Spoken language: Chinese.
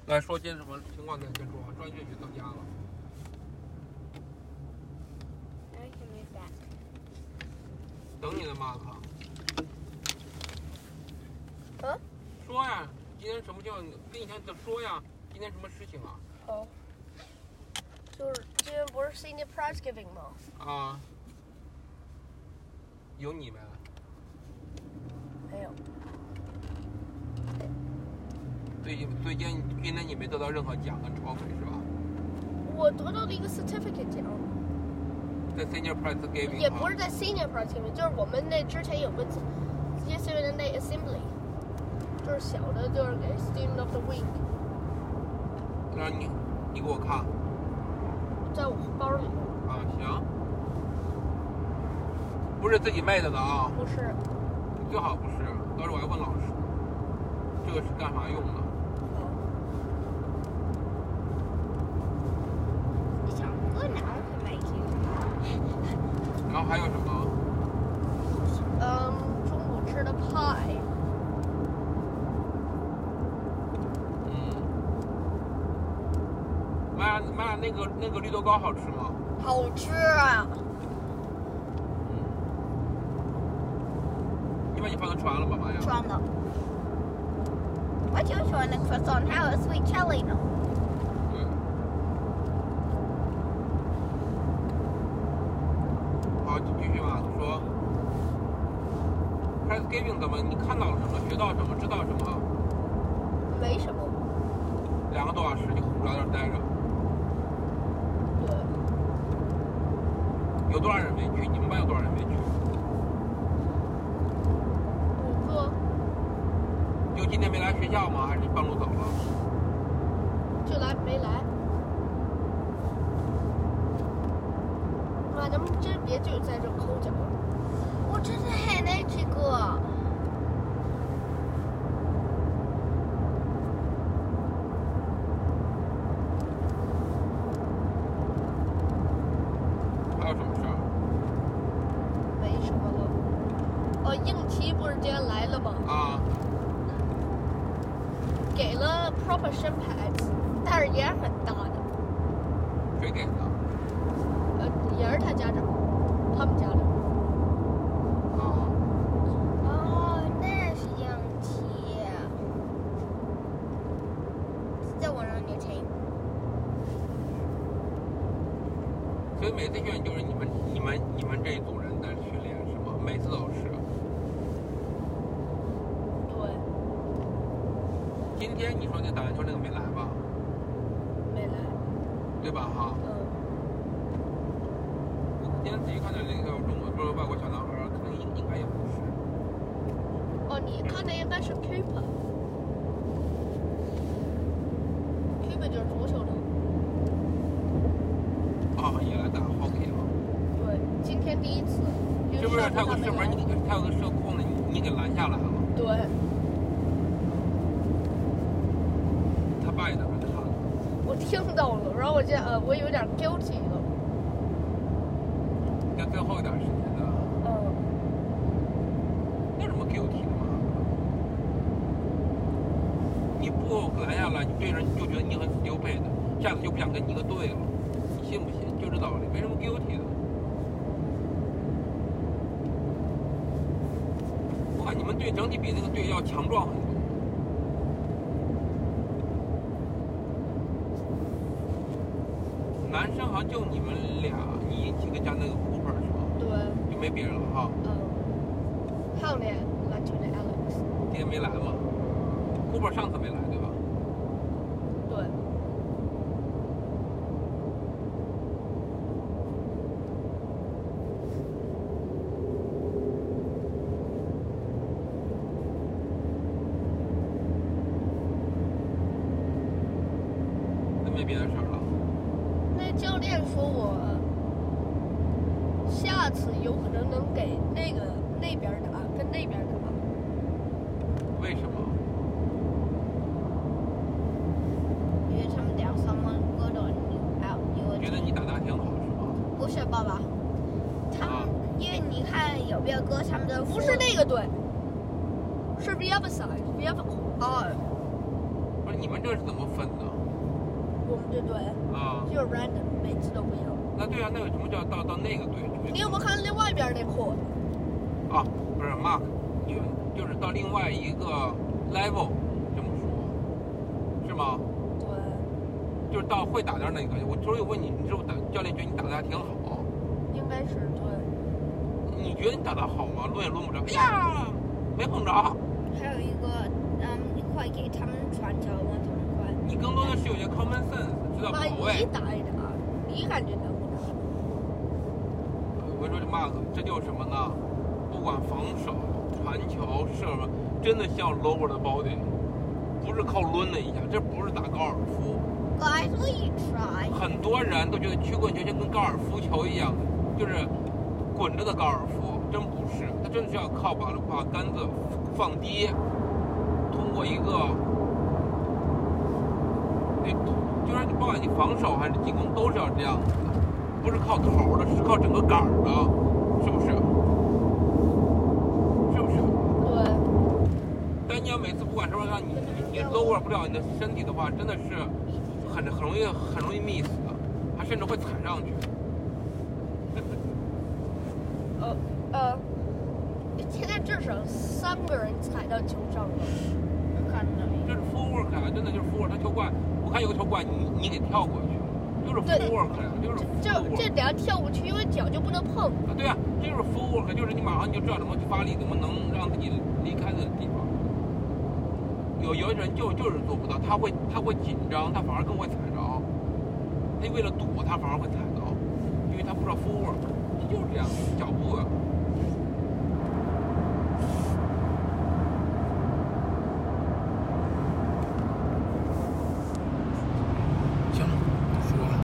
来说今天什么情况？先说，专业学到家了。等你呢，马克。 嗯？ 说呀，今天什么情况？跟以前怎么说呀？今天什么事情啊？ 哦，就是今天不是 Senior Prize Giving 吗？ 啊。有你没？ 没有。 所以今天你没得到任何奖跟 trophy 是吧？ 我得到了一个 certificate 奖。 在 Senior Prize Giving 也不是在 Senior Prize Giving，就是我们那之前有个 Yesterday Night Assembly， 就是小的，就是给 Student of the Week。 那你给我看。 在我包里。 啊，行。不是自己卖的呢啊？ 不是。 最好不是，到时候我还问老师，这个是干啥用的？然后还有什么？ 中午吃的派。 妈呀，那个绿豆糕好吃吗？ 好吃啊！ 你把你饭都吃完了吗，妈呀？ 吃完了。我就喜欢那 croissant， 还有 sweet chili 呢。 对。好，继续吧，说。Prize-giving 怎么？你看到了什么？学到什么？知道什么？ 没什么。 2个多小时就无聊点待着。 对。 有多少人没去？你们班有多少人没去 ？5个。 就今天没来学校吗？还是半路走了？ 就没来。妈，咱们真别就在这抠脚了。 我真是很爱这个。 还有什么事儿？ 没什么了。哦，应期不是今天来了吗？ 啊。 给了 proportion pads， 但是也是很大的。 谁给的？ 也是他家长，他们家长。 哦，那是应期。在我让你听。 所以每次训练就是你们这一组人的训练是吗？每次都是。 对。 今天你说那打篮球那个没来吧？ 没来。 对吧？哈。我今天仔细看见那个中国不是外国小男孩，可能应该也不是。 哦，你看的应该是 Cooper。Cooper 就是足球的。 啊，也来打 hockey 了。 对，今天第一次。 是不是他有个射门？他有个射控的，你给拦下来了。 对。 他爸也在那看。 我听到了，然后我有点 guilty 了。 要最后一点时间的。有什么 guilty 的吗？你不拦下来，你对人就觉得你很 stupid， 下次就不想跟你一个队了。你信不信？就这道理，没什么 guilty 的。我看你们队整体比那个队要强壮很多。男生好像就你们俩，你应期跟加那个 Cooper 是吧？ 对。 就没别人了哈。 还有那篮球的 Alex。 今天没来吗 ？Cooper 上次没来对吧？ 对。 那没别的事儿了。 那教练说我下次有可能能给那边打，跟那边打。 为什么？ 因为他们俩someone good on you。 觉得你打得挺好是吗？ 不是，爸爸。他们，因为你看有没有哥他们的不是那个队，是 the other side， the other 不是你你们这是怎么分的？ 我们这队啊， 就是 random，每次都不一样。 那对啊，那为什么叫到那个队去？ 你有没有看另外一边那扩？ 啊，不是 Mark， 就是到另外一个 level， 这么说，是吗？ 对， 就是到会打的那个。所以我问你，你是不是教练觉得你打的还挺好？ 应该是对。 你觉得你打的好吗？抡也抡不着。哎呀，没碰着。 还有一个，你快给他们传球吗？这么快？ 你更多的是有些 common sense， 知道跑位。 你打一打，你感觉能不能？ 我说这 Mark， 这就是什么呢？不管防守、传球、射门，真的像 lower 的 body， 不是靠抡的一下，这不是打高尔夫。 Guys, will you try? 很多人都觉得曲棍球就跟高尔夫球一样，就是滚着的高尔夫，真不是，它真的是要靠把杆子放低，通过一个，就是你不管你防守还是进攻都是要这样子的，不是靠头的，是靠整个杆的，是不是？是不是？ 对。 但你要每次不管是不是让你 lower 不了你的身体的话，真的是很容易 miss 的，它甚至会踩上去。 现在至少3个人踩到球上了，我看着。 这是 footwork 啊，真的就是 footwork。他球怪，我看有个球怪，你给跳过去，就是 footwork 呀，就是 footwork。 这得要跳过去，因为脚就不能碰。 啊，对啊，这就是 footwork， 就是你马上你就知道怎么去发力，怎么能让自己离开这个地方。有些人就是做不到，他会紧张，他反而更会踩着。他为了躲，他反而会踩着，因为他不知道 footwork，就是这样，脚步啊。